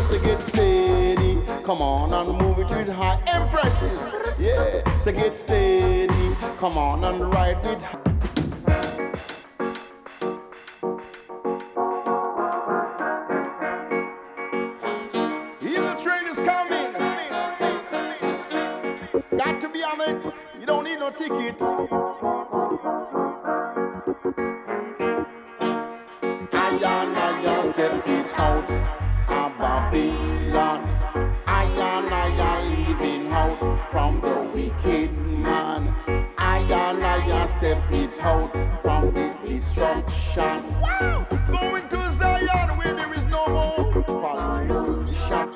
say get steady. Come on and move it with high empresses. Yeah, say get steady. Come on and ride with high. The train is coming. Got to be on it. You don't need no ticket. I step it out of Babylon. I leaving out from the wicked man. I step it out from the destruction. Wow! Going to Zion where there is no more pollution.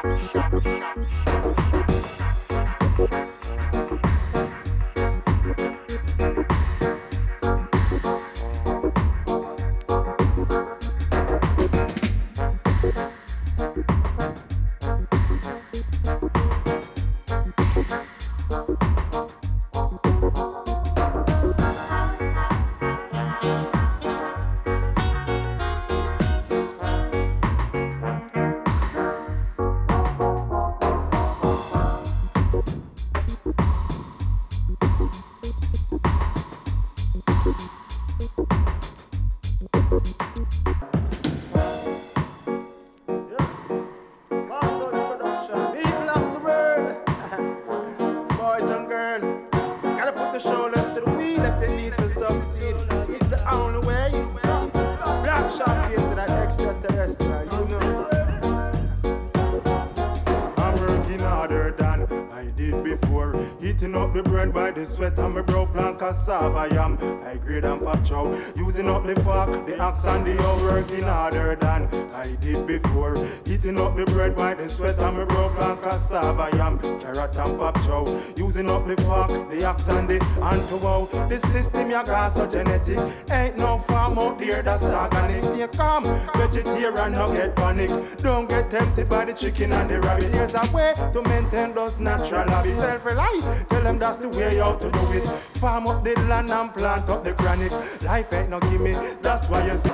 Sweat on my brow plan cassava yam. I grade and pop chow. Using up the fork, the axe and the hoe, working harder than I did before. Eating up the bread by the sweat on my brow plan cassava yam. Carrot and pop chow. Using up the fork, the axe and the anto. The system you got so genetic. Ain't no farm out there that's organic. Stay calm, vegetarian, no get panic. Don't get tempted by the chicken and the rabbit. Here's a way to maintain those natural habits. Self-reliant, tell them that's the way out to do it. Farm up the land and plant up the granite. Life ain't no gimme, that's why you see.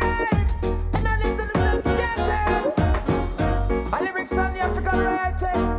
My lyrics on the African writing.